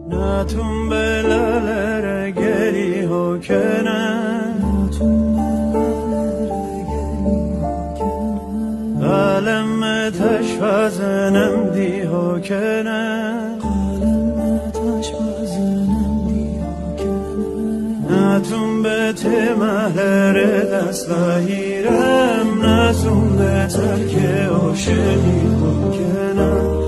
ناتون بلالر گلی ها کنه قلم تشوازنم دی ها کنه ناتون به تمهر دست بگیرم ناتون به ترک عاشقی ها کنه